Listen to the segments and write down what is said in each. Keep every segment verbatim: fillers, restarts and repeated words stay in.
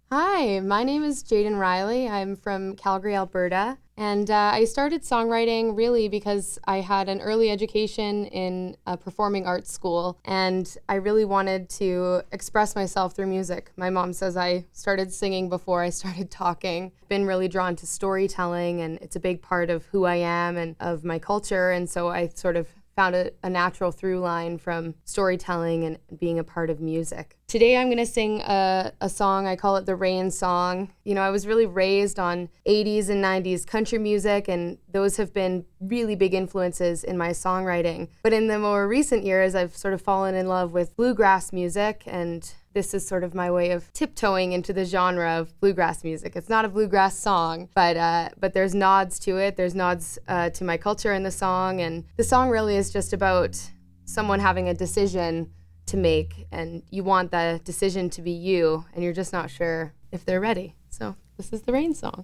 Hi, my name is Jaden Riley. I'm from Calgary, Alberta, and uh, I started songwriting really because I had an early education in a performing arts school, and I really wanted to express myself through music. My mom says I started singing before I started talking. I've been really drawn to storytelling, and it's a big part of who I am and of my culture, and so I sort of found a, a natural through line from storytelling and being a part of music. Today I'm gonna sing a, a song, I call it the Rain Song. You know, I was really raised on eighties and nineties country music, and those have been really big influences in my songwriting. But in the more recent years, I've sort of fallen in love with bluegrass music, and this is sort of my way of tiptoeing into the genre of bluegrass music. It's not a bluegrass song, but uh, but there's nods to it. There's nods uh, to my culture in the song, and the song really is just about someone having a decision to make, and you want the decision to be you, and you're just not sure if they're ready. So this is the Rain Song.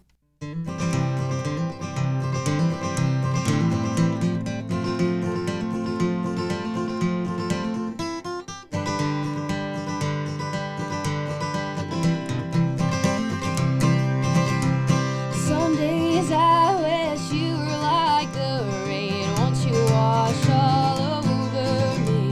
Some days I wish you were like the rain. Won't you wash all over me?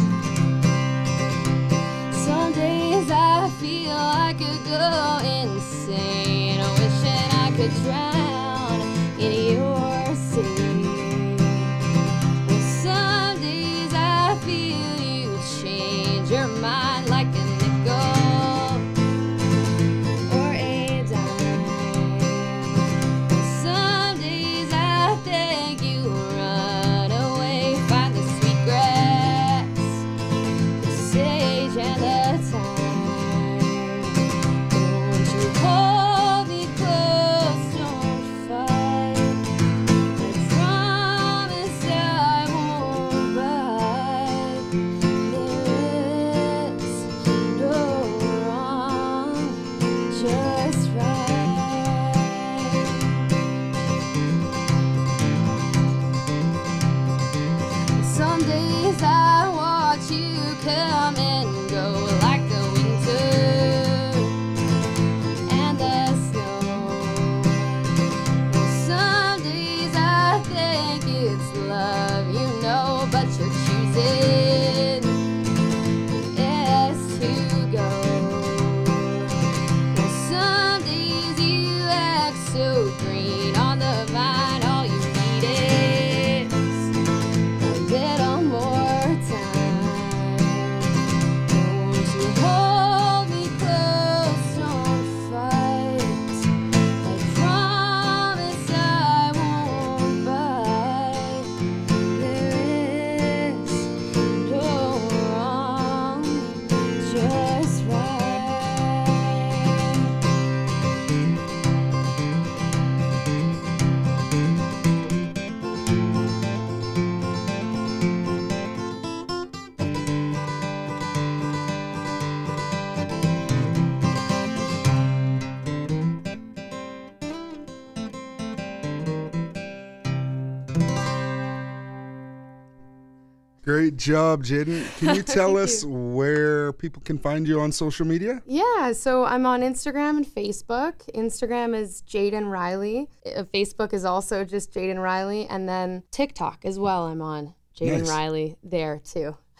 Some days I feel I could go insane, wishing I could drown in your sea. Well, some days I feel you change your mind like a nickel or a dime. Some days I think you run away, find the sweet grass, the sage and the thyme. Won't you hold me close, don't fight. I promise I won't bite. There is no wrong, just right. Some days I watch you come and go like the winter and the snow. Some days I think it's love, you know, but you're choosing yes to go. Some days you act so green on the vine, all you need is a little more time. Won't you hold me close, don't fight. I promise I won't bite. There is no wrong, just right. Great job, Jaden. Can you tell Thank us you. where people can find you on social media? Yeah, so I'm on Instagram and Facebook. Instagram is Jaden Riley. Uh, Facebook is also just Jaden Riley, and then TikTok as well. I'm on Jaden Nice. Riley there too.